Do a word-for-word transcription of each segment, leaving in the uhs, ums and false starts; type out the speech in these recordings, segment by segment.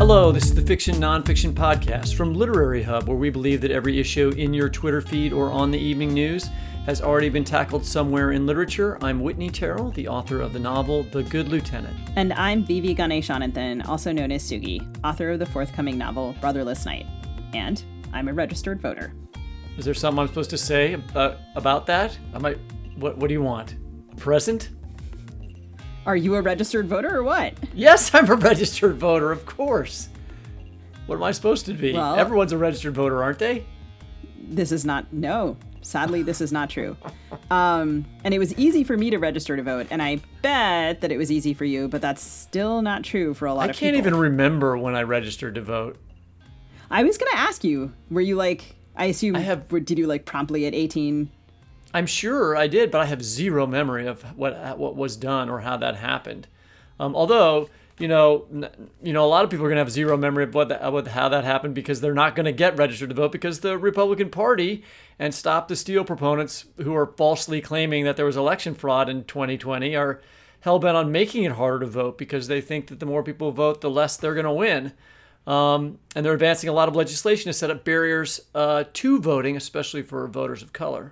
Hello, this is the Fiction Nonfiction Podcast from Literary Hub, where we believe that every issue in your Twitter feed or on the evening news has already been tackled somewhere in literature. I'm Whitney Terrell, the author of the novel The Good Lieutenant. And I'm Vivi Ganeshananthan, also known as Sugi, author of the forthcoming novel Brotherless Night. And I'm a registered voter. Is there something I'm supposed to say uh, about that? I might. What, what do you want? A present? Are you a registered voter or what? Yes, I'm a registered voter, of course. What am I supposed to be? Well, Everyone's a registered voter, aren't they? This is not, no. Sadly, this is not true. Um, and it was easy for me to register to vote, and I bet that it was easy for you, but that's still not true for a lot I of people. can't even remember when I registered to vote. I was going to ask you, were you like, I assume, I have, did you like promptly at eighteen? I'm sure I did, but I have zero memory of what what was done or how that happened. Um, although, you know, you know, a lot of people are going to have zero memory of what, the, what how that happened because they're not going to get registered to vote because the Republican Party and Stop the Steal proponents who are falsely claiming that there was election fraud in twenty twenty are hell-bent on making it harder to vote because they think that the more people vote, the less they're going to win. Um, and they're advancing a lot of legislation to set up barriers uh, to voting, especially for voters of color.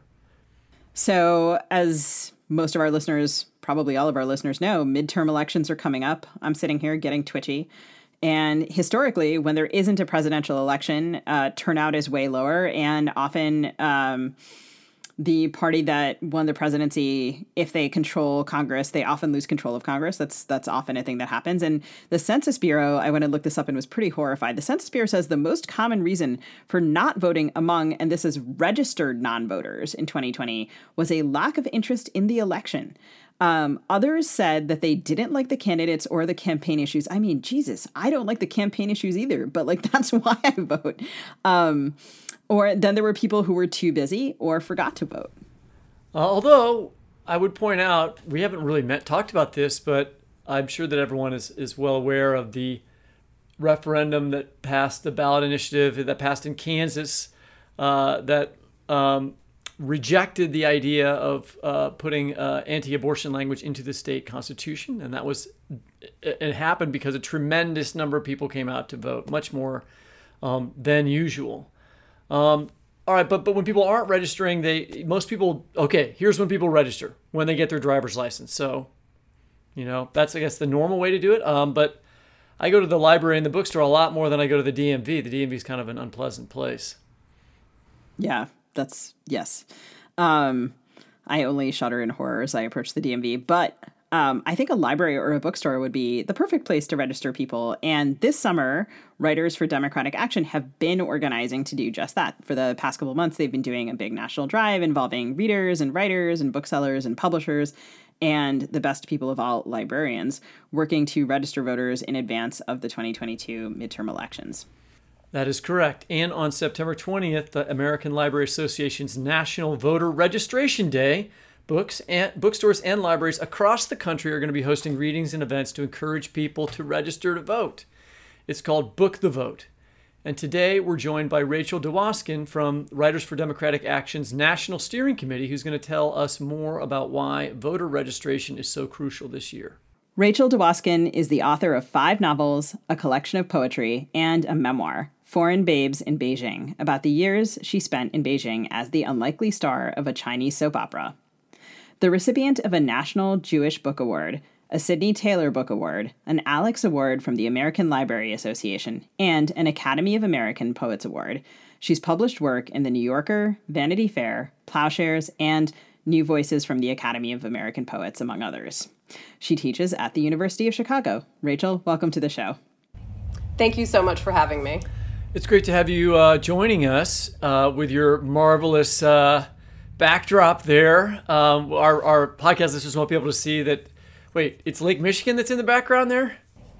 So, as most of our listeners, probably all of our listeners know, midterm elections are coming up. I'm sitting here getting twitchy. And historically, when there isn't a presidential election, uh, turnout is way lower. And often um, the party that won the presidency, if they control Congress, they often lose control of Congress. That's that's often a thing that happens. And the Census Bureau, I went and looked this up and was pretty horrified. The Census Bureau says the most common reason for not voting among, and this is registered non-voters in twenty twenty, was a lack of interest in the election. Um, others said that they didn't like the candidates or the campaign issues. I mean, Jesus, I don't like the campaign issues either, but like that's why I vote. Um, or then there were people who were too busy or forgot to vote. Uh, although I would point out, we haven't really met, talked about this, but I'm sure that everyone is, is well aware of the referendum that passed, the ballot initiative that passed in Kansas uh, that um, rejected the idea of uh, putting uh, anti-abortion language into the state constitution. And that was, it, it happened because a tremendous number of people came out to vote, much more um, than usual. Um, all right, but but when people aren't registering, they most people, okay, here's when people register, when they get their driver's license. So, you know, that's, I guess, the normal way to do it. Um, but I go to the library and the bookstore a lot more than I go to the D M V. The D M V is kind of an unpleasant place. Yeah, that's, yes. Um, I only shudder in horror as I approach the D M V, but um, I think a library or a bookstore would be the perfect place to register people. And this summer, Writers for Democratic Action have been organizing to do just that. For the past couple of months, they've been doing a big national drive involving readers and writers and booksellers and publishers and the best people of all, librarians, working to register voters in advance of the twenty twenty-two midterm elections. That is correct. And on September twentieth, the American Library Association's National Voter Registration Day, books and bookstores and libraries across the country are going to be hosting readings and events to encourage people to register to vote. It's called Book the Vote. And today we're joined by Rachel Dwoskin from Writers for Democratic Action's National Steering Committee, who's going to tell us more about why voter registration is so crucial this year. Rachel Dwoskin is the author of five novels, a collection of poetry, and a memoir, Foreign Babes in Beijing, about the years she spent in Beijing as the unlikely star of a Chinese soap opera. The recipient of a National Jewish Book Award, a Sidney Taylor Book Award, an Alex Award from the American Library Association, and an Academy of American Poets Award, she's published work in The New Yorker, Vanity Fair, Plowshares, and New Voices from the Academy of American Poets, among others. She teaches at the University of Chicago. Rachel, welcome to the show. Thank you so much for having me. It's great to have you uh, joining us uh, with your marvelous uh, backdrop there. Um, our, our podcast listeners won't be able to see that. Wait, it's Lake Michigan that's in the background there?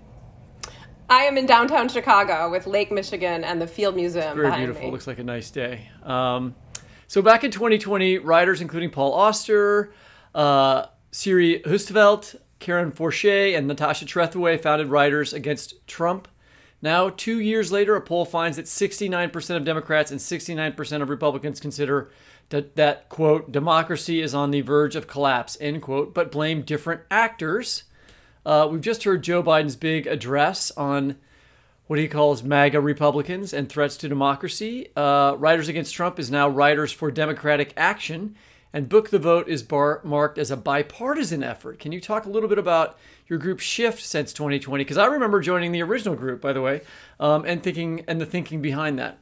I am in downtown Chicago with Lake Michigan and the Field Museum Very behind beautiful. me. Looks like a nice day. Um, so back in twenty twenty, writers including Paul Auster, uh, Siri Hustvedt, Karen Forche, and Natasha Trethewey founded Writers Against Trump. Now, two years later, a poll finds that sixty-nine percent of Democrats and sixty-nine percent of Republicans consider that, that, quote, democracy is on the verge of collapse, end quote, but blame different actors. Uh, we've just heard Joe Biden's big address on what he calls MAGA Republicans and threats to democracy. Uh, Writers Against Trump is now Writers for Democratic Action, and Book the Vote is bar- marked as a bipartisan effort. Can you talk a little bit about your group's shift since twenty twenty? Because I remember joining the original group, by the way, um, and thinking and the thinking behind that.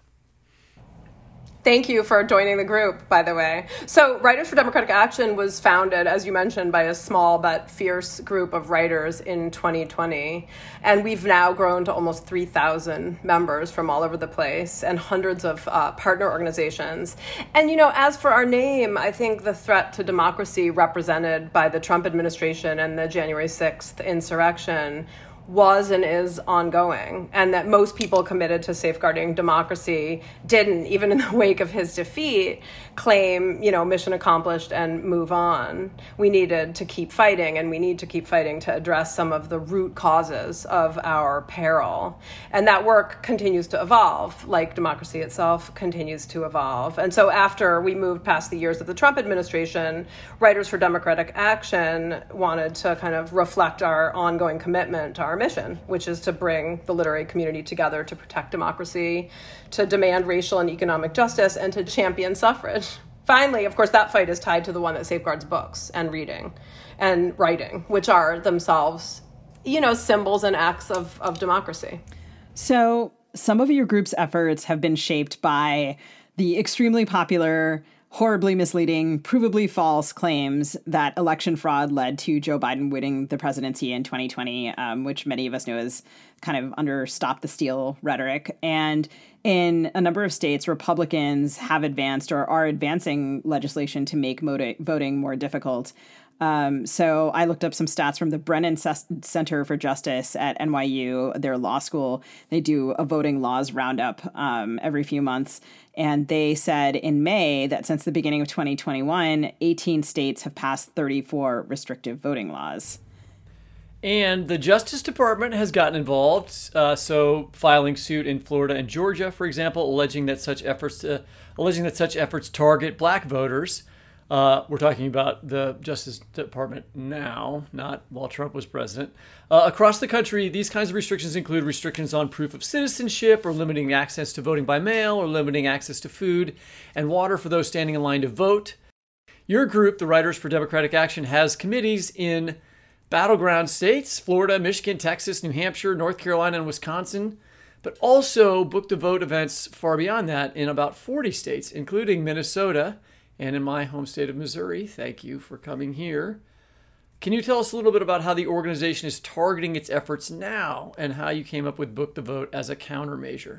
Thank you for joining the group, by the way. So Writers for Democratic Action was founded, as you mentioned, by a small but fierce group of writers in twenty twenty. And we've now grown to almost three thousand members from all over the place and hundreds of uh, partner organizations. And, you know, as for our name, I think the threat to democracy represented by the Trump administration and the January sixth insurrection was and is ongoing, and that most people committed to safeguarding democracy didn't, even in the wake of his defeat, claim, you know, mission accomplished and move on. We needed to keep fighting, and we need to keep fighting to address some of the root causes of our peril. And that work continues to evolve, like democracy itself continues to evolve. And so after we moved past the years of the Trump administration, Writers for Democratic Action wanted to kind of reflect our ongoing commitment to our mission, which is to bring the literary community together to protect democracy, to demand racial and economic justice, and to champion suffrage. Finally, of course, that fight is tied to the one that safeguards books and reading and writing, which are themselves, you know, symbols and acts of, of democracy. So some of your group's efforts have been shaped by the extremely popular, horribly misleading, provably false claims that election fraud led to Joe Biden winning the presidency in twenty twenty, um, which many of us know is kind of under stop the steal rhetoric. And in a number of states, Republicans have advanced or are advancing legislation to make moti- voting more difficult. Um, so I looked up some stats from the Brennan C- Center for Justice at N Y U, their law school. They do a voting laws roundup um, every few months. And they said in May that since the beginning of twenty twenty-one, eighteen states have passed thirty-four restrictive voting laws. And the Justice Department has gotten involved, uh, so filing suit in Florida and Georgia, for example, alleging that such efforts to, alleging that such efforts target black voters. Uh, we're talking about the Justice Department now, not while Trump was president. Uh, across the country, these kinds of restrictions include restrictions on proof of citizenship, or limiting access to voting by mail, or limiting access to food and water for those standing in line to vote. Your group, the Writers for Democratic Action, has committees in battleground states, Florida, Michigan, Texas, New Hampshire, North Carolina, and Wisconsin, but also Book the Vote events far beyond that in about forty states, including Minnesota and in my home state of Missouri. Thank you for coming here. Can you tell us a little bit about how the organization is targeting its efforts now and how you came up with Book the Vote as a countermeasure?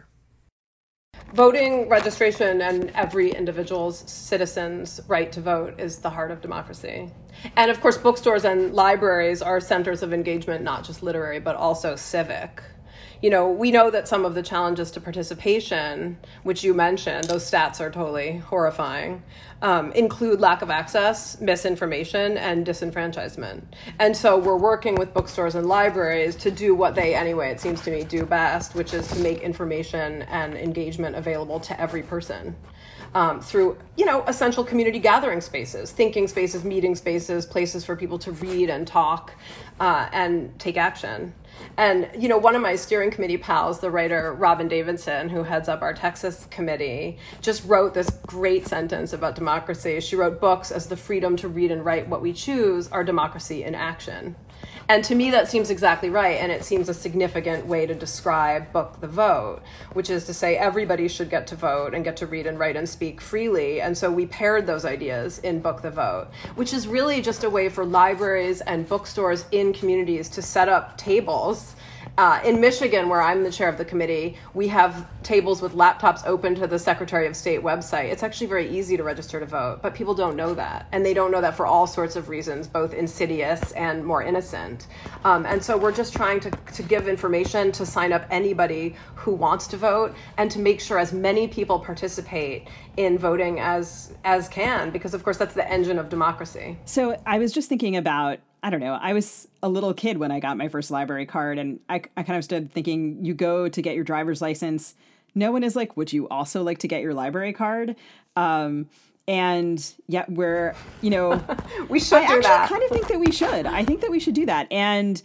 Voting registration and every individual's citizen's right to vote is the heart of democracy. And of course, bookstores and libraries are centers of engagement, not just literary, but also civic. You know, we know that some of the challenges to participation, which you mentioned, those stats are totally horrifying, um, include lack of access, misinformation, and disenfranchisement. And so we're working with bookstores and libraries to do what they, anyway, it seems to me, do best, which is to make information and engagement available to every person. Um, through, you know, essential community gathering spaces, thinking spaces, meeting spaces, places for people to read and talk uh, and take action. And, you know, one of my steering committee pals, the writer Robin Davidson, who heads up our Texas committee, just wrote this great sentence about democracy. She wrote, "Books, as the freedom to read and write what we choose, are democracy in action." And to me, that seems exactly right. And it seems a significant way to describe Book the Vote, which is to say everybody should get to vote and get to read and write and speak freely. And so we paired those ideas in Book the Vote, which is really just a way for libraries and bookstores in communities to set up tables. Uh, in Michigan, where I'm the chair of the committee, we have tables with laptops open to the Secretary of State website. It's actually very easy to register to vote, but people don't know that. And they don't know that for all sorts of reasons, both insidious and more innocent. Um, and so we're just trying to, to give information to sign up anybody who wants to vote and to make sure as many people participate in voting as as can, because of course that's the engine of democracy. So I was just thinking about, I don't know, I was a little kid when I got my first library card, and I, I kind of stood thinking, you go to get your driver's license. No one is like, would you also like to get your library card? Um, and yet we're, you know, we should I do actually that. kind of think that we should. I think that we should do that. And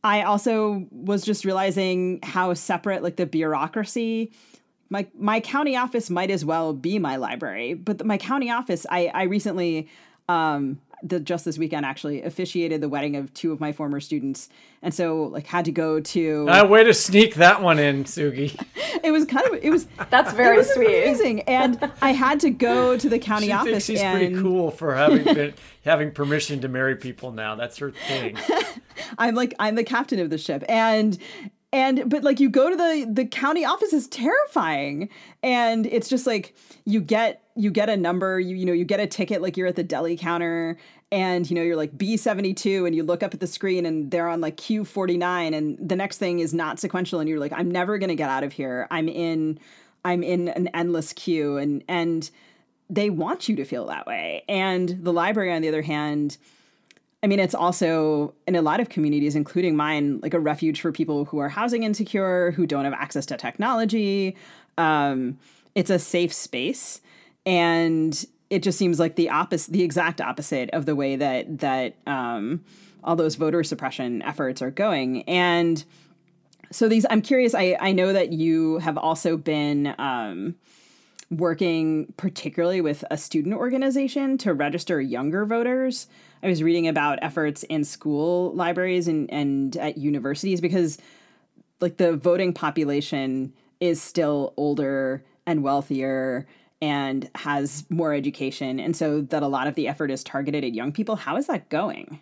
I also was just realizing how separate, like, the bureaucracy, my my county office might as well be my library. But the, my county office, I, I recently, um, the, just this weekend, actually officiated the wedding of two of my former students. And so, like, had to go to... Uh, way to sneak that one in, Sugi. It was kind of, it was... That's very it was sweet. Amazing. And I had to go to the county she office. Thinks she's and... pretty cool for having been, having permission to marry people now. That's her thing. I'm like, I'm the captain of the ship. And... And, but like, you go to the, the county office is terrifying. And it's just like, you get, you get a number, you, you know, you get a ticket, like you're at the deli counter and, you know, you're like B seventy-two and you look up at the screen and they're on like Q forty-nine and the next thing is not sequential. And you're like, I'm never going to get out of here. I'm in, I'm in an endless queue and, and they want you to feel that way. And the library, on the other hand, I mean, it's also, in a lot of communities, including mine, like a refuge for people who are housing insecure, who don't have access to technology. Um, it's a safe space. And it just seems like the opposite, the exact opposite of the way that that um, all those voter suppression efforts are going. And so these, I'm curious, I, I know that you have also been um, working particularly with a student organization to register younger voters. I was reading about efforts in school libraries and, and at universities because, like, the voting population is still older and wealthier and has more education. And so that a lot of the effort is targeted at young people. How is that going?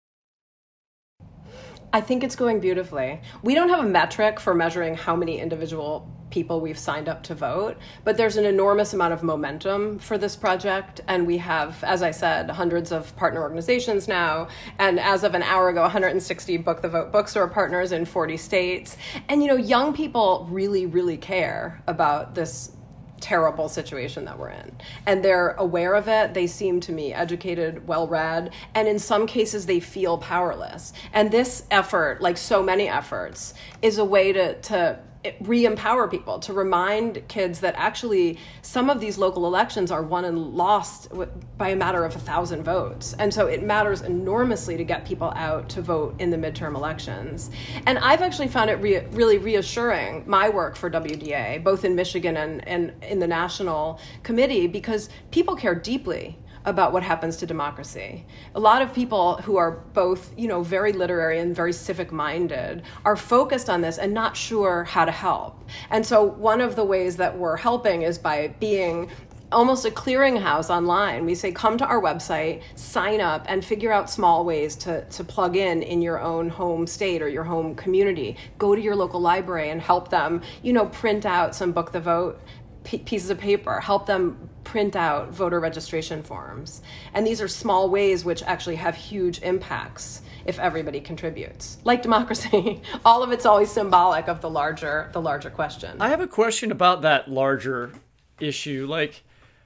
I think it's going beautifully. We don't have a metric for measuring how many individual people we've signed up to vote, but there's an enormous amount of momentum for this project. And we have, as I said, hundreds of partner organizations now. And as of an hour ago, one hundred sixty Book the Vote bookstore partners in forty states. And, you know, young people really, really care about this terrible situation that we're in. And they're aware of it. They seem to me educated, well-read, and in some cases they feel powerless. And this effort, like so many efforts, is a way to, to re-empower people, to remind kids that actually some of these local elections are won and lost by a matter of a thousand votes. And so it matters enormously to get people out to vote in the midterm elections. And I've actually found it re- really reassuring, my work for W D A, both in Michigan and, and in the national committee, because people care deeply about what happens to democracy. A lot of people who are both, you know, very literary and very civic-minded are focused on this and not sure how to help. And so one of the ways that we're helping is by being almost a clearinghouse online. We say, come to our website, sign up, and figure out small ways to, to plug in in your own home state or your home community. Go to your local library and help them, you know, print out some Book the Vote pieces of paper, help them print out voter registration forms. And these are small ways which actually have huge impacts if everybody contributes. Like democracy, all of it's always symbolic of the larger the larger question. I have a question about that larger issue. Like,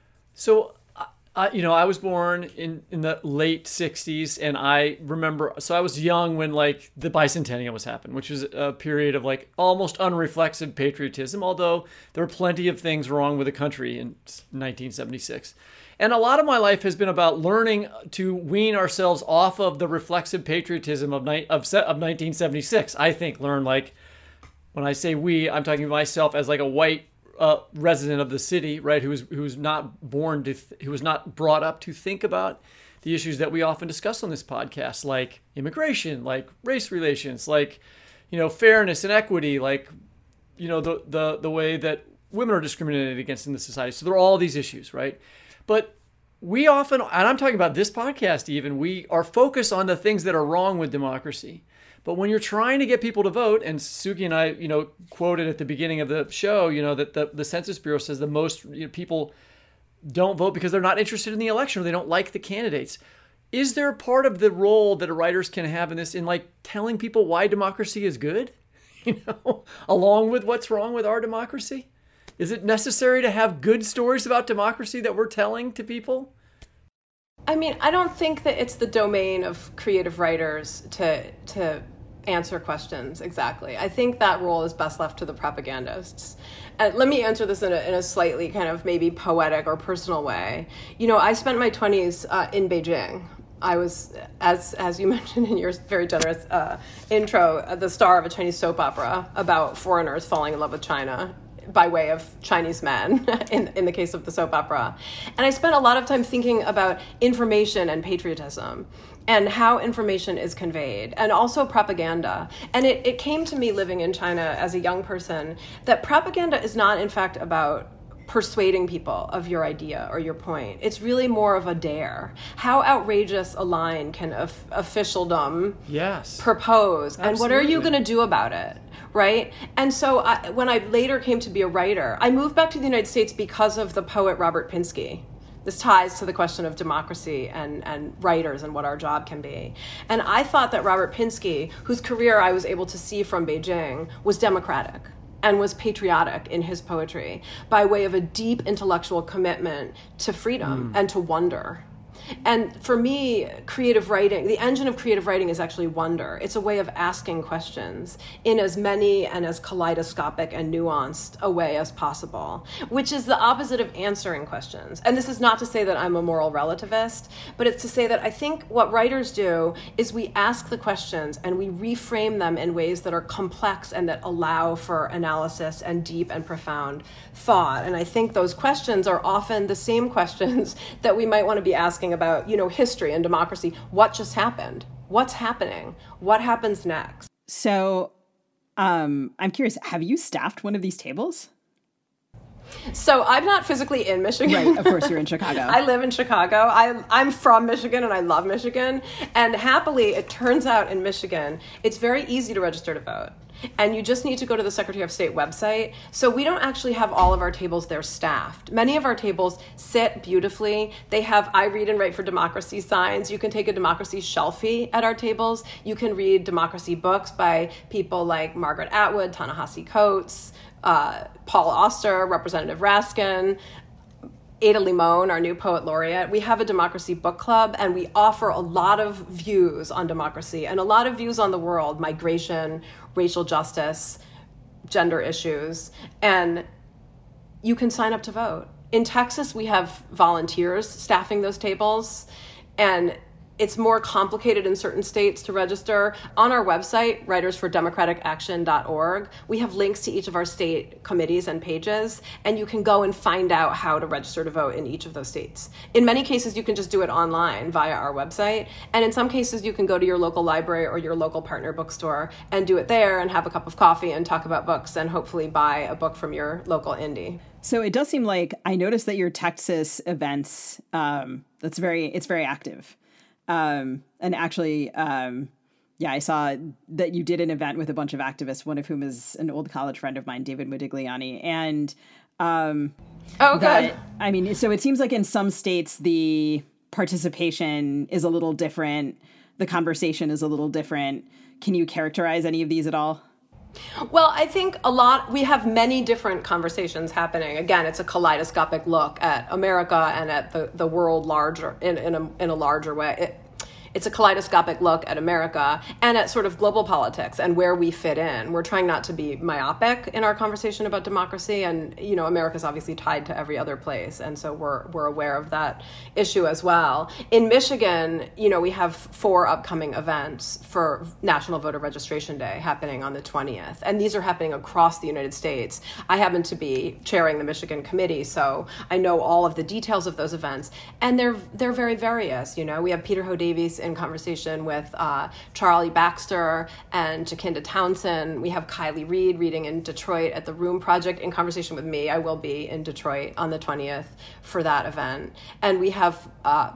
so, I, you know, I was born in, in the late sixties, and I remember, so I was young when, like, the bicentennial was happening, which was a period of, like, almost unreflexive patriotism, although there were plenty of things wrong with the country in nineteen seventy-six. And a lot of my life has been about learning to wean ourselves off of the reflexive patriotism of, ni- of, of nineteen seventy-six. I think learn, like, when I say we, I'm talking about myself as, like, a white Uh, resident of the city, right, who was who was not born to, th- who was not brought up to think about the issues that we often discuss on this podcast, like immigration, like race relations, like, you know, fairness and equity, like, you know, the the the way that women are discriminated against in the society. So there are all these issues, right? But we often, and I'm talking about this podcast even, we are focused on the things that are wrong with democracy. But when you're trying to get people to vote, and Suki and I, you know, quoted at the beginning of the show, you know, that the, the Census Bureau says the most, you know, people don't vote because they're not interested in the election or they don't like the candidates. Is there a part of the role that writers can have in this, in like telling people why democracy is good, you know, along with what's wrong with our democracy? Is it necessary to have good stories about democracy that we're telling to people? I mean, I don't think that it's the domain of creative writers to to answer questions exactly. I think that role is best left to the propagandists. And let me answer this in a, in a slightly kind of maybe poetic or personal way. You know, I spent my twenties uh, in Beijing, I was, as as you mentioned in your very generous uh, intro, the star of a Chinese soap opera about foreigners falling in love with China by way of Chinese men, in, in the case of the soap opera. And I spent a lot of time thinking about information and patriotism and how information is conveyed, and also propaganda. And it, it came to me living in China as a young person that propaganda is not, in fact, about persuading people of your idea or your point. It's really more of a dare. How outrageous a line can of- officialdom yes. propose, Absolutely. And what are you going to do about it? Right? And so I, when I later came to be a writer, I moved back to the United States because of the poet Robert Pinsky. This ties to the question of democracy and, and writers and what our job can be. And I thought that Robert Pinsky, whose career I was able to see from Beijing, was democratic and was patriotic in his poetry by way of a deep intellectual commitment to freedom mm. and to wonder. And for me, creative writing, the engine of creative writing is actually wonder. It's a way of asking questions in as many and as kaleidoscopic and nuanced a way as possible, which is the opposite of answering questions. And this is not to say that I'm a moral relativist, but it's to say that I think what writers do is we ask the questions and we reframe them in ways that are complex and that allow for analysis and deep and profound thought. And I think those questions are often the same questions that we might want to be asking about, you know, history and democracy. What just happened? What's happening? What happens next? So um, I'm curious, have you staffed one of these tables? So I'm not physically in Michigan. Right, of course you're in Chicago. I live in Chicago. I, I'm from Michigan and I love Michigan. And happily, it turns out in Michigan, it's very easy to register to vote. And you just need to go to the Secretary of State website. So we don't actually have all of our tables there staffed. Many of our tables sit beautifully. They have I Read and Write for Democracy signs. You can take a democracy shelfie at our tables. You can read democracy books by people like Margaret Atwood, Ta-Nehisi Coates, uh, Paul Auster, Representative Raskin, Ada Limon, our new poet laureate. We have a democracy book club, and we offer a lot of views on democracy and a lot of views on the world, migration, racial justice, gender issues, and you can sign up to vote. In Texas, we have volunteers staffing those tables, and it's more complicated in certain states to register. On our website, writers for democratic action dot org, we have links to each of our state committees and pages, and you can go and find out how to register to vote in each of those states. In many cases, you can just do it online via our website, and in some cases, you can go to your local library or your local partner bookstore and do it there and have a cup of coffee and talk about books and hopefully buy a book from your local indie. So it does seem like, I noticed that your Texas events, um, that's very, it's very active. Um, and actually, um, yeah, I saw that you did an event with a bunch of activists, one of whom is an old college friend of mine, David Modigliani. And, um, oh, that, good. I mean, so it seems like in some states, the participation is a little different. The conversation is a little different. Can you characterize any of these at all? Well, I think a lot, we have many different conversations happening. Again, it's a kaleidoscopic look at America and at the, the world larger, in, in, a, in a larger way. It, it's a kaleidoscopic look at America and at sort of global politics and where we fit in. We're trying not to be myopic in our conversation about democracy, and you know, America's obviously tied to every other place, and so we're we're aware of that issue as well. In Michigan, you know, we have four upcoming events for National Voter Registration Day happening on the twentieth, and these are happening across the United States. I happen to be chairing the Michigan committee, so I know all of the details of those events, and they're they're very various. You know, we have Peter Ho Davies in conversation with uh, Charlie Baxter and Jacinda Townsend. We have Kylie Reed reading in Detroit at the Room Project in conversation with me. I will be in Detroit on the twentieth for that event. And we have uh,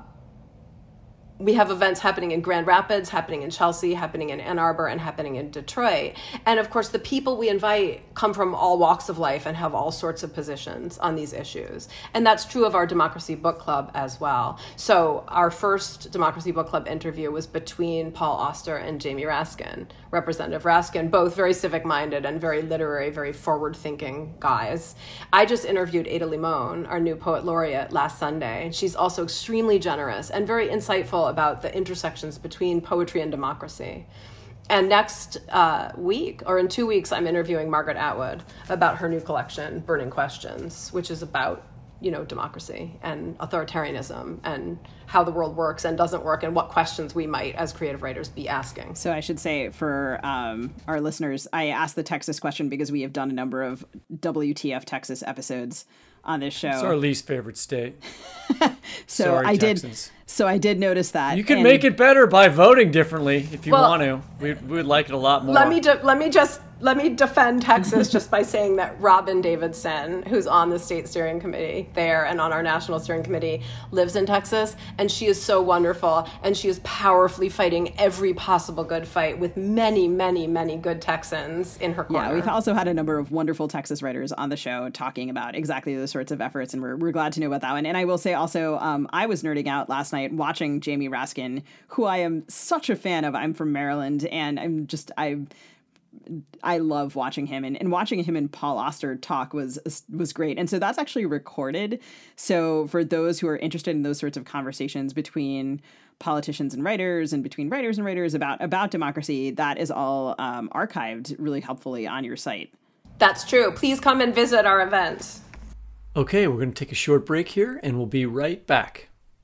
we have events happening in Grand Rapids, happening in Chelsea, happening in Ann Arbor, and happening in Detroit. And of course, the people we invite come from all walks of life and have all sorts of positions on these issues. And that's true of our Democracy Book Club as well. So our first Democracy Book Club interview was between Paul Auster and Jamie Raskin, Representative Raskin, both very civic-minded and very literary, very forward-thinking guys. I just interviewed Ada Limon, our new poet laureate, last Sunday. She's also extremely generous and very insightful about the intersections between poetry and democracy. And next uh, week, or in two weeks, I'm interviewing Margaret Atwood about her new collection, Burning Questions, which is about you know, democracy and authoritarianism and how the world works and doesn't work and what questions we might, as creative writers, be asking. So I should say for um, our listeners, I asked the Texas question because we have done a number of W T F Texas episodes on this show. It's our least favorite state. so Sorry, I Texans. did. So I did notice that. You can and, make it better by voting differently if you Well, want to. We would like it a lot more. Let me de- let me just let me defend Texas just by saying that Robin Davidson, who's on the state steering committee there and on our national steering committee, lives in Texas, and she is so wonderful, and she is powerfully fighting every possible good fight with many, many, many good Texans in her corner. Yeah, we've also had a number of wonderful Texas writers on the show talking about exactly those sorts of efforts, and we're we're glad to know about that one. And I will say also, um, I was nerding out last night watching Jamie Raskin, who I am such a fan of. I'm from Maryland, and I'm just I. I love watching him, and, and watching him and Paul Auster talk was was great. And so that's actually recorded. So for those who are interested in those sorts of conversations between politicians and writers and between writers and writers about, about democracy, that is all um, archived really helpfully on your site. That's true. Please come and visit our events. Okay, we're going to take a short break here, and we'll be right back.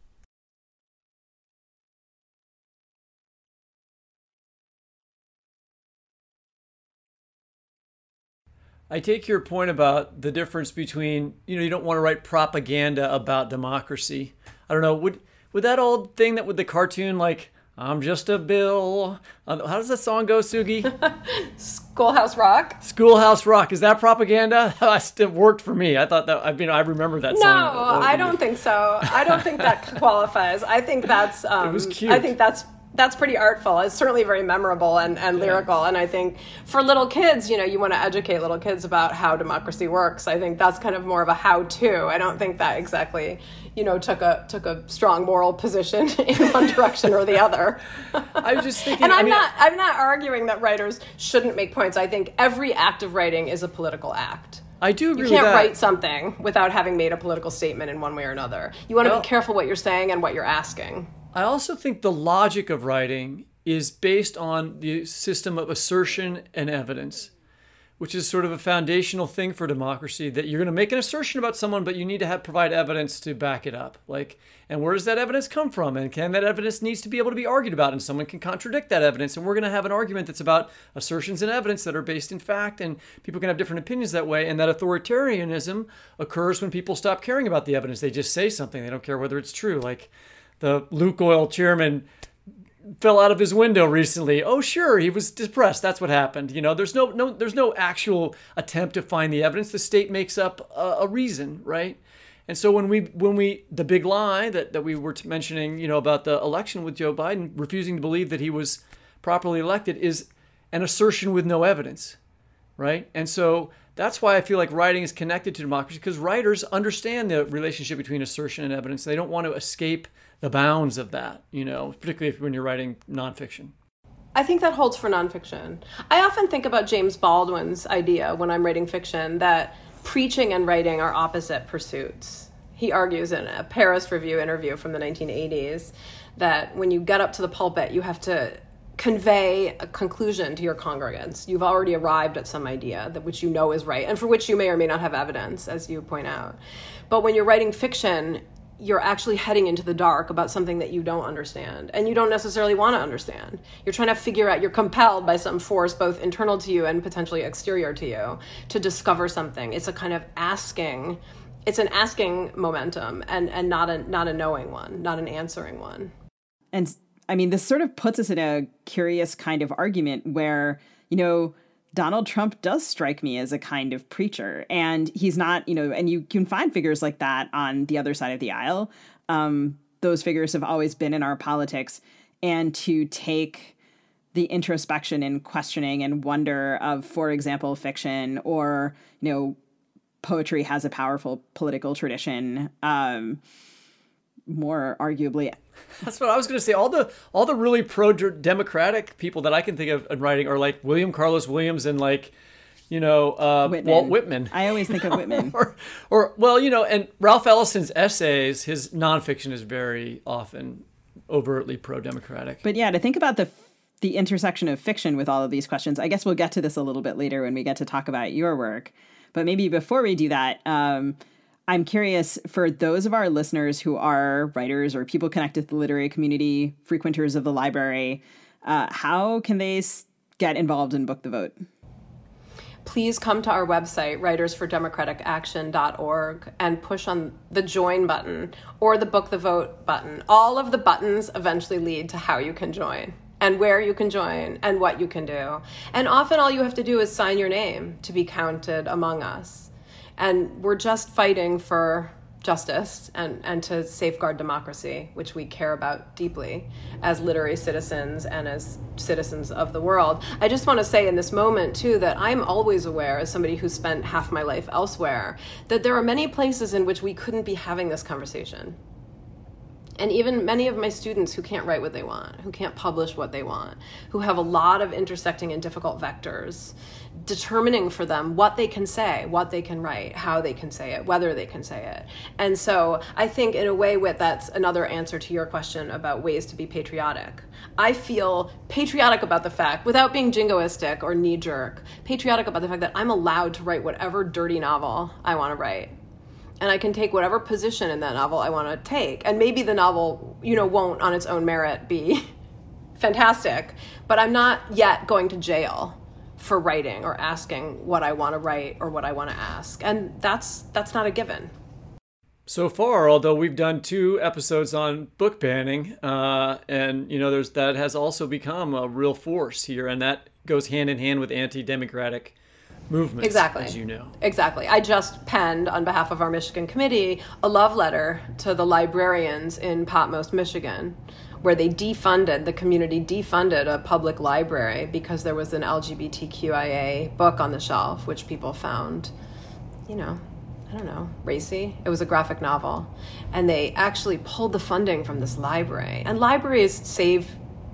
I take your point about the difference between, you know, you don't want to write propaganda about democracy. I don't know, would would that old thing that with the cartoon, like, I'm just a bill. How does that song go, Sugi? Schoolhouse Rock? Schoolhouse Rock. Is that propaganda? It worked for me. I thought that, I mean, I remember that no, song. No, I don't think so. I don't think that qualifies. I think that's, um, it was cute. I think that's, that's pretty artful. It's certainly very memorable and, and lyrical. And I think for little kids, you know, you want to educate little kids about how democracy works. I think that's kind of more of a how-to. I don't think that exactly, you know, took a took a strong moral position in one direction or the other. I was just thinking, and I'm I mean, not I'm not arguing that writers shouldn't make points. I think every act of writing is a political act. I do agree You can't with that. write something without having made a political statement in one way or another. You want to Well, be careful what you're saying and what you're asking. I also think the logic of writing is based on the system of assertion and evidence, which is sort of a foundational thing for democracy, that you're going to make an assertion about someone, but you need to have provide evidence to back it up. Like, and where does that evidence come from? And can that evidence needs to be able to be argued about, and someone can contradict that evidence. And we're going to have an argument that's about assertions and evidence that are based in fact, and people can have different opinions that way. And that authoritarianism occurs when people stop caring about the evidence. They just say something. They don't care whether it's true. Like the Lukoil chairman fell out of his window recently. Oh, sure, he was depressed. That's what happened. You know, there's no, no, there's no actual attempt to find the evidence. The state makes up a, a reason, right? And so when we, when we, the big lie that, that we were mentioning, you know, about the election with Joe Biden refusing to believe that he was properly elected is an assertion with no evidence, right? And so that's why I feel like writing is connected to democracy, because writers understand the relationship between assertion and evidence. They don't want to escape the bounds of that, you know, particularly when you're writing nonfiction. I think that holds for nonfiction. I often think about James Baldwin's idea when I'm writing fiction that preaching and writing are opposite pursuits. He argues in a Paris Review interview from the nineteen eighties that when you get up to the pulpit, you have to convey a conclusion to your congregants. You've already arrived at some idea that which you know is right and for which you may or may not have evidence, as you point out. But when you're writing fiction, you're actually heading into the dark about something that you don't understand and you don't necessarily want to understand. You're trying to figure out, you're compelled by some force, both internal to you and potentially exterior to you, to discover something. It's a kind of asking, it's an asking momentum and, and not a, not a knowing one, not an answering one. And I mean, this sort of puts us in a curious kind of argument where, you know, Donald Trump does strike me as a kind of preacher, and he's not, you know, and you can find figures like that on the other side of the aisle. Um, those figures have always been in our politics, and to take the introspection and questioning and wonder of, for example, fiction or, you know, poetry has a powerful political tradition. Um, more arguably, that's what I was going to say. All the all the really pro-democratic people that I can think of in writing are like William Carlos Williams and like, you know, uh, Whitman. Walt Whitman. I always think of Whitman. or, or, well, you know, and Ralph Ellison's essays, his nonfiction is very often overtly pro-democratic. But yeah, to think about the the intersection of fiction with all of these questions, I guess we'll get to this a little bit later when we get to talk about your work. But maybe before we do that, um, I'm curious, for those of our listeners who are writers or people connected to the literary community, frequenters of the library, uh, how can they s- get involved in Book the Vote? Please come to our website, writers for democratic action dot org, and push on the join button or the Book the Vote button. All of the buttons eventually lead to how you can join and where you can join and what you can do. And often all you have to do is sign your name to be counted among us. And we're just fighting for justice and, and to safeguard democracy, which we care about deeply as literary citizens and as citizens of the world. I just want to say in this moment, too, that I'm always aware, as somebody who spent half my life elsewhere, that there are many places in which we couldn't be having this conversation. And even many of my students who can't write what they want, who can't publish what they want, who have a lot of intersecting and difficult vectors, determining for them what they can say, what they can write, how they can say it, whether they can say it. And so I think in a way with that's another answer to your question about ways to be patriotic. I feel patriotic about the fact, without being jingoistic or knee-jerk, patriotic about the fact that I'm allowed to write whatever dirty novel I want to write. And I can take whatever position in that novel I want to take. And maybe the novel, you know, won't on its own merit be fantastic, but I'm not yet going to jail for writing or asking what I want to write or what I want to ask. And that's that's not a given. So far, although we've done two episodes on book banning, uh, and, you know, there's that has also become a real force here, and that goes hand in hand with anti-democratic movements, exactly. as you know. Exactly. I just penned, on behalf of our Michigan committee, a love letter to the librarians in Potmost, Michigan, where they defunded, the community defunded a public library because there was an L G B T Q I A book on the shelf, which people found, you know, I don't know, racy. It was a graphic novel. And they actually pulled the funding from this library. And libraries save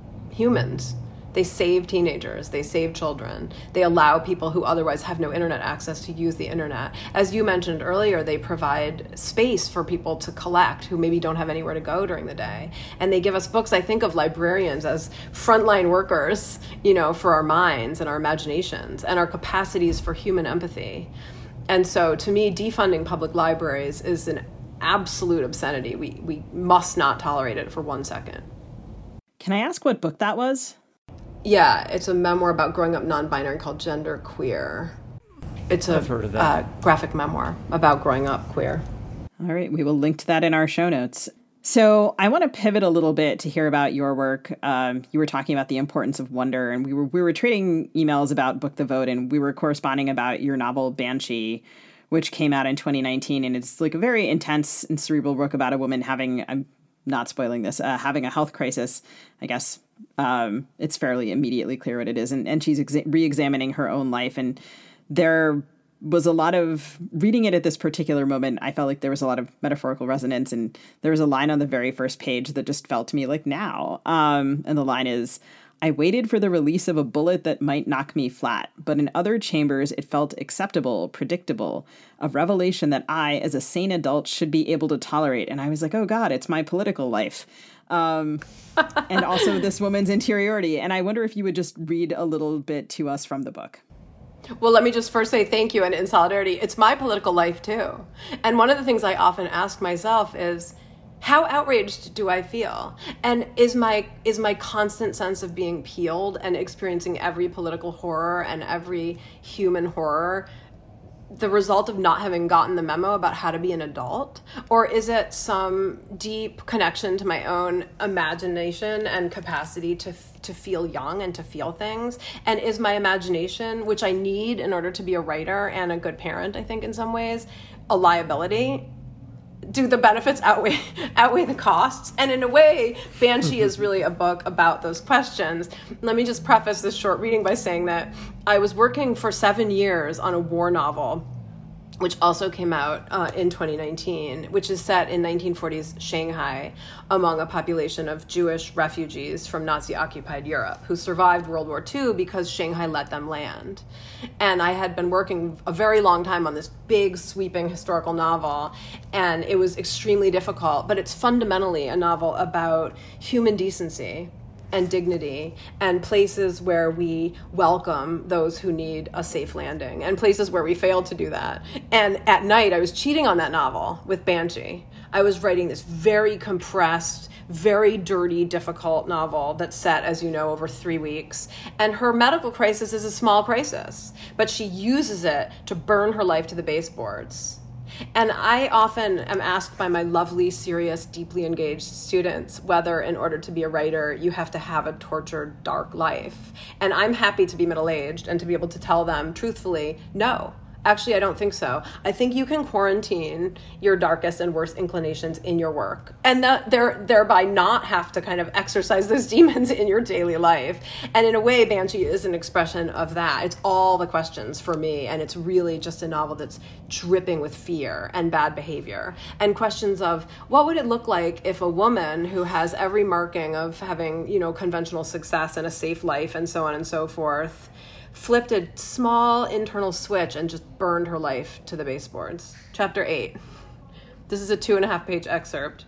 humans. They save teenagers, they save children, they allow people who otherwise have no internet access to use the internet. As you mentioned earlier, they provide space for people to collect who maybe don't have anywhere to go during the day. And they give us books. I think of librarians as frontline workers, you know, for our minds and our imaginations and our capacities for human empathy. And so to me, defunding public libraries is an absolute obscenity. We, we must not tolerate it for one second. Can I ask what book that was? Yeah, it's a memoir about growing up non-binary called Gender Queer. It's a I've heard of that. Uh, graphic memoir about growing up queer. All right, we will link to that in our show notes. So I want to pivot a little bit to hear about your work. Um, you were talking about the importance of wonder, and we were we were trading emails about Book the Vote, and we were corresponding about your novel Banshee, which came out in twenty nineteen, and it's like a very intense and cerebral book about a woman having, I'm not spoiling this, uh, having a health crisis, I guess. Um, it's fairly immediately clear what it is. And, and she's exa- re-examining her own life. And there was a lot of reading it at this particular moment. I felt like there was a lot of metaphorical resonance. And there was a line on the very first page that just felt to me like now. Um, and the line is, I waited for the release of a bullet that might knock me flat, but in other chambers it felt acceptable, predictable, a revelation that I, as a sane adult, should be able to tolerate. And I was like, oh God, it's my political life. Um, and also this woman's interiority. And I wonder if you would just read a little bit to us from the book. Well, let me just first say thank you, and in solidarity, it's my political life too. And one of the things I often ask myself is, how outraged do I feel? And is my is my constant sense of being peeled and experiencing every political horror and every human horror the result of not having gotten the memo about how to be an adult? Or is it some deep connection to my own imagination and capacity to to feel young and to feel things? And is my imagination, which I need in order to be a writer and a good parent, I think in some ways, a liability? Do the benefits outweigh outweigh the costs? And in a way, Banshee is really a book about those questions. Let me just preface this short reading by saying that I was working for seven years on a war novel, which also came out uh, in twenty nineteen, which is set in nineteen forties Shanghai among a population of Jewish refugees from Nazi-occupied Europe who survived World War Two because Shanghai let them land. And I had been working a very long time on this big, sweeping historical novel, and it was extremely difficult, but it's fundamentally a novel about human decency and dignity, and places where we welcome those who need a safe landing, and places where we failed to do that. And at night, I was cheating on that novel with Banshee. I was writing this very compressed, very dirty, difficult novel that's set, as you know, over three weeks. And her medical crisis is a small crisis, but she uses it to burn her life to the baseboards. And I often am asked by my lovely, serious, deeply engaged students whether, in order to be a writer, you have to have a tortured, dark life. And I'm happy to be middle-aged and to be able to tell them truthfully, no. Actually, I don't think so. I think you can quarantine your darkest and worst inclinations in your work, and that there, thereby not have to kind of exercise those demons in your daily life. And in a way, Banshee is an expression of that. It's all the questions for me, and it's really just a novel that's dripping with fear and bad behavior, and questions of what would it look like if a woman who has every marking of having, you know, conventional success and a safe life and so on and so forth, flipped a small internal switch and just burned her life to the baseboards. Chapter eight. This is a two and a half page excerpt.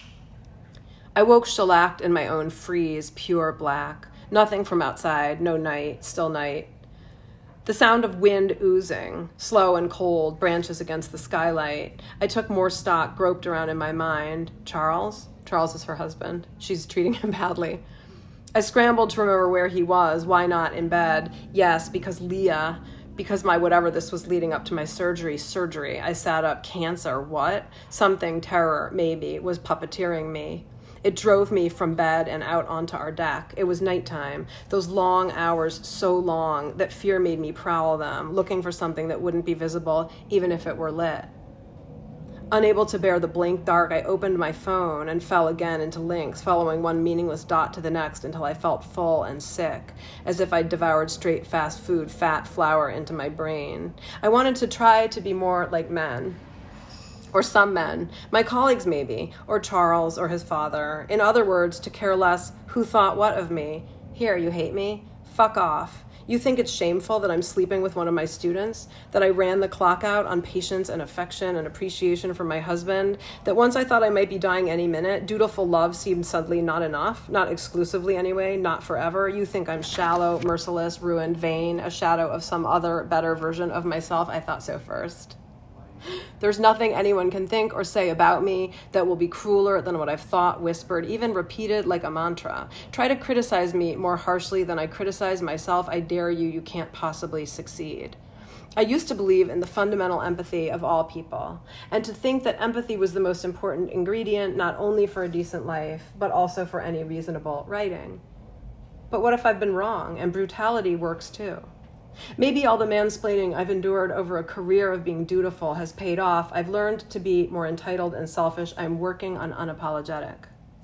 I woke shellacked in my own frieze, pure black. Nothing from outside, no night, still night. The sound of wind oozing, slow and cold, branches against the skylight. I took more stock, groped around in my mind. Charles? Charles is her husband. She's treating him badly. I scrambled to remember where he was. Why not in bed? Yes, because Leah, because my whatever this was leading up to my surgery, surgery. I sat up. Cancer, what? Something, terror, maybe, was puppeteering me. It drove me from bed and out onto our deck. It was nighttime, those long hours, so long that fear made me prowl them, looking for something that wouldn't be visible, even if it were lit. Unable to bear the blank dark, I opened my phone and fell again into links, following one meaningless dot to the next until I felt full and sick, as if I'd devoured straight fast food, fat flour into my brain. I wanted to try to be more like men. Or some men, my colleagues maybe, or Charles or his father. In other words, to care less who thought what of me. Here, you hate me? Fuck off. You think it's shameful that I'm sleeping with one of my students? That I ran the clock out on patience and affection and appreciation for my husband? That once I thought I might be dying any minute, dutiful love seemed suddenly not enough? Not exclusively anyway, not forever? You think I'm shallow, merciless, ruined, vain, a shadow of some other, better version of myself? I thought so first. There's nothing anyone can think or say about me that will be crueler than what I've thought, whispered, even repeated like a mantra. Try to criticize me more harshly than I criticize myself. I dare you, you can't possibly succeed. I used to believe in the fundamental empathy of all people, and to think that empathy was the most important ingredient, not only for a decent life, but also for any reasonable writing. But what if I've been wrong, and brutality works too? Maybe all the mansplaining I've endured over a career of being dutiful has paid off. I've learned to be more entitled and selfish. I'm working on unapologetic.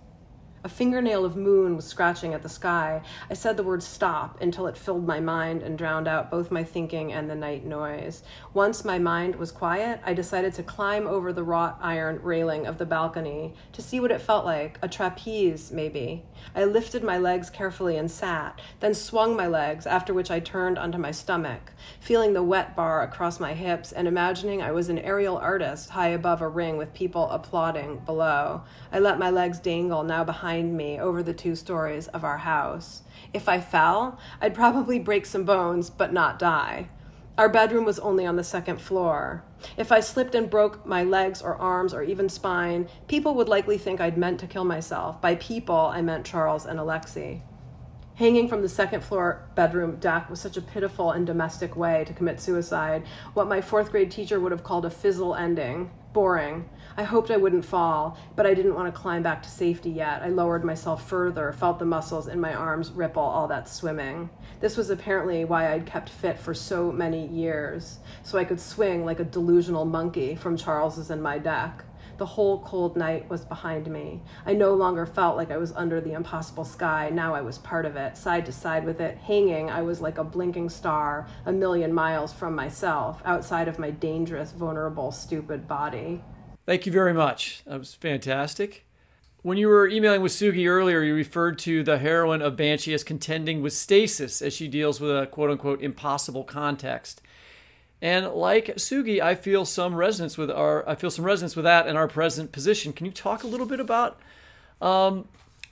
A fingernail of moon was scratching at the sky. I said the word stop until it filled my mind and drowned out both my thinking and the night noise. Once my mind was quiet, I decided to climb over the wrought iron railing of the balcony to see what it felt like, a trapeze, maybe. I lifted my legs carefully and sat, then swung my legs, after which I turned onto my stomach, feeling the wet bar across my hips and imagining I was an aerial artist high above a ring with people applauding below. I let my legs dangle, now behind me, over the two stories of our house. If I fell, I'd probably break some bones, but not die. Our bedroom was only on the second floor. If I slipped and broke my legs or arms or even spine, people would likely think I'd meant to kill myself. By people, I meant Charles and Alexei. Hanging from the second floor bedroom deck was such a pitiful and domestic way to commit suicide, what my fourth grade teacher would have called a fizzle ending. Boring. I hoped I wouldn't fall, but I didn't want to climb back to safety yet. I lowered myself further, felt the muscles in my arms ripple, all that swimming. This was apparently why I'd kept fit for so many years, so I could swing like a delusional monkey from Charles's and my deck. The whole cold night was behind me. I no longer felt like I was under the impossible sky. Now I was part of it, side to side with it. Hanging, I was like a blinking star, a million miles from myself, outside of my dangerous, vulnerable, stupid body. Thank you very much. That was fantastic. When you were emailing with Sugi earlier, you referred to the heroine of Banshee as contending with stasis as she deals with a quote-unquote impossible context. And like Sugi, I feel some resonance with our I feel some resonance with that in our present position. Can you talk a little bit about um,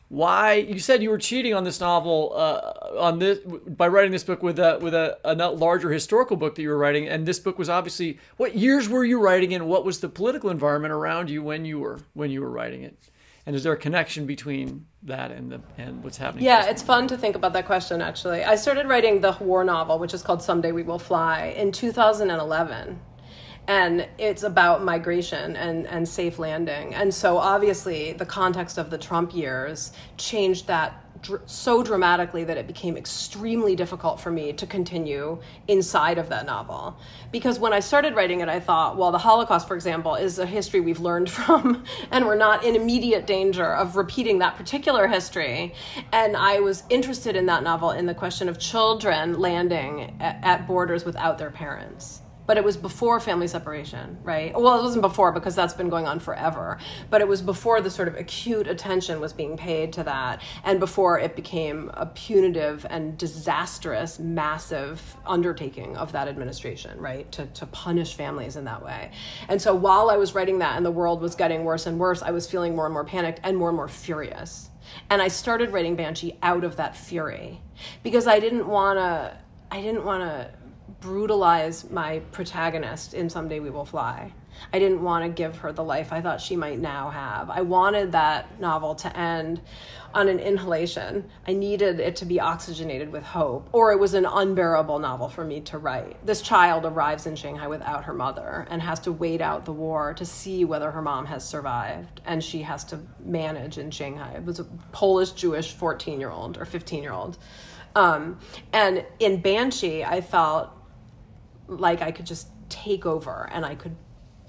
why you said you were cheating on this novel uh, on this by writing this book with a with a, a larger historical book that you were writing, and this book was obviously, what years were you writing in? What was the political environment around you when you were when you were writing it? And is there a connection between that and the and what's happening? Yeah, it's fun to think about that question, actually. I started writing the war novel, which is called Someday We Will Fly, in two thousand eleven. And it's about migration and, and safe landing. And so obviously the context of the Trump years changed that dr- so dramatically that it became extremely difficult for me to continue inside of that novel. Because when I started writing it, I thought, well, the Holocaust, for example, is a history we've learned from, and we're not in immediate danger of repeating that particular history. And I was interested in that novel in the question of children landing at, at borders without their parents. But it was before family separation, right? Well, it wasn't before, because that's been going on forever. But it was before the sort of acute attention was being paid to that, and before it became a punitive and disastrous, massive undertaking of that administration, right? To, to punish families in that way. And so while I was writing that and the world was getting worse and worse, I was feeling more and more panicked and more and more furious. And I started writing Banshee out of that fury, because I didn't want to, I didn't want to brutalize my protagonist in Someday We Will Fly. I didn't want to give her the life I thought she might now have. I wanted that novel to end on an inhalation. I needed it to be oxygenated with hope, or it was an unbearable novel for me to write. This child arrives in Shanghai without her mother and has to wait out the war to see whether her mom has survived, and she has to manage in Shanghai. It was a Polish Jewish fourteen-year-old or fifteen-year-old. Um, and in Banshee, I felt like I could just take over, and I could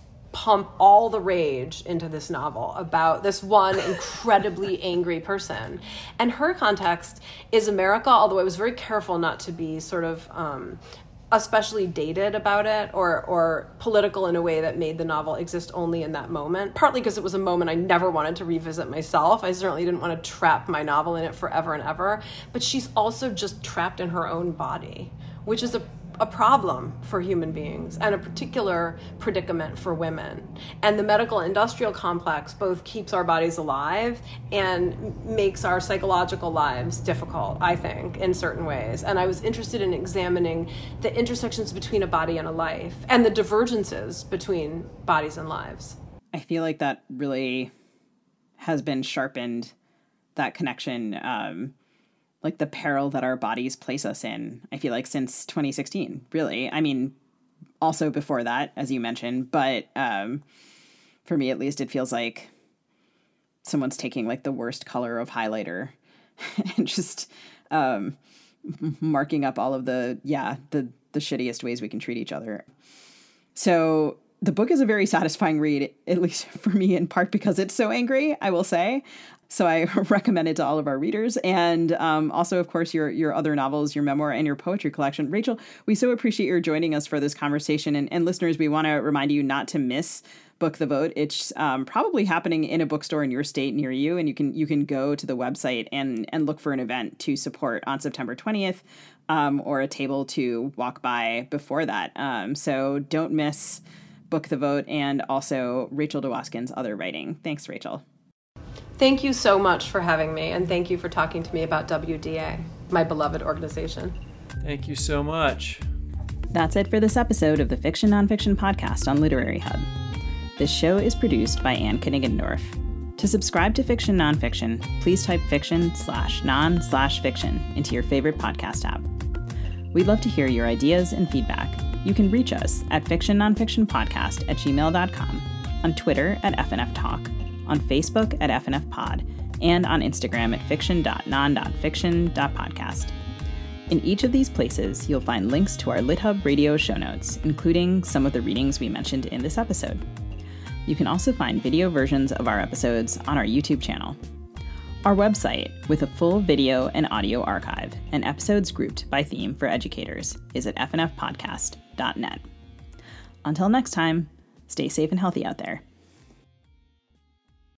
pump all the rage into this novel about this one incredibly angry person. And her context is America, although I was very careful not to be sort of um, especially dated about it, or or political in a way that made the novel exist only in that moment, partly because it was a moment I never wanted to revisit myself. I certainly didn't want to trap my novel in it forever and ever. But she's also just trapped in her own body, which is a a problem for human beings, and a particular predicament for women. And the medical industrial complex both keeps our bodies alive and makes our psychological lives difficult, I think, in certain ways. And I was interested in examining the intersections between a body and a life, and the divergences between bodies and lives. I feel like that really has been sharpened, that connection, um, like the peril that our bodies place us in, I feel like since twenty sixteen, really. I mean, also before that, as you mentioned, but um, for me, at least, it feels like someone's taking like the worst color of highlighter and just um, marking up all of the, yeah, the, the shittiest ways we can treat each other. So the book is a very satisfying read, at least for me, in part because it's so angry, I will say. So I recommend it to all of our readers. And um, also, of course, your your other novels, your memoir, and your poetry collection. Rachel, we so appreciate your joining us for this conversation. And, and listeners, we want to remind you not to miss Book the Vote. It's um, probably happening in a bookstore in your state near you. And you can you can go to the website and, and look for an event to support on September twentieth, um, or a table to walk by before that. Um, so don't miss Book the Vote, and also Rachel DeWoskin's other writing. Thanks, Rachel. Thank you so much for having me, and thank you for talking to me about W D A, my beloved organization. Thank you so much. That's it for this episode of the Fiction Nonfiction Podcast on Literary Hub. This show is produced by Anne Kniggendorf. To subscribe to Fiction Nonfiction, please type fiction slash non slash fiction into your favorite podcast app. We'd love to hear your ideas and feedback. You can reach us at fiction nonfiction podcast at gmail dot com, on Twitter at F N F Talk, on Facebook at F N F Pod, and on Instagram at fiction dot non dot fiction dot podcast. In each of these places, you'll find links to our LitHub radio show notes, including some of the readings we mentioned in this episode. You can also find video versions of our episodes on our YouTube channel. Our website, with a full video and audio archive and episodes grouped by theme for educators, is at f n f podcast dot net. Until next time, stay safe and healthy out there.